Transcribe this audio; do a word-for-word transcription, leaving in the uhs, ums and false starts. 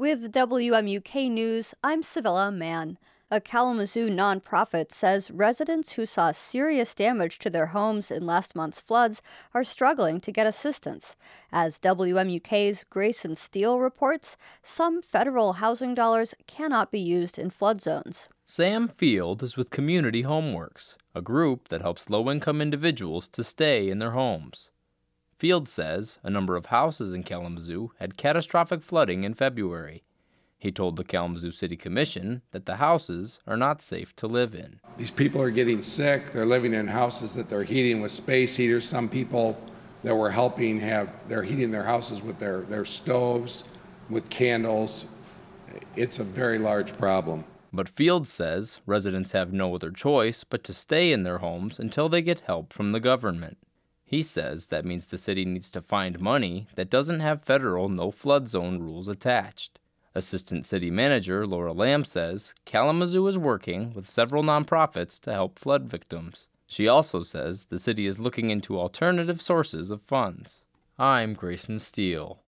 With W M U K News, I'm Sevilla Mann. A Kalamazoo nonprofit says residents who saw serious damage to their homes in last month's floods are struggling to get assistance. As W M U K's Grayson Steele reports, some federal housing dollars cannot be used in flood zones. Sam Field is with Community Homeworks, a group that helps low-income individuals to stay in their homes. Field says a number of houses in Kalamazoo had catastrophic flooding in February. He told the Kalamazoo City Commission that the houses are not safe to live in. These people are getting sick. They're living in houses that they're heating with space heaters. Some people that we're helping have, they're heating their houses with their, their stoves, with candles. It's a very large problem. But Fields says residents have no other choice but to stay in their homes until they get help from the government. He says that means the city needs to find money that doesn't have federal no-flood zone rules attached. Assistant City Manager Laura Lamb says Kalamazoo is working with several nonprofits to help flood victims. She also says the city is looking into alternative sources of funds. I'm Grayson Steele.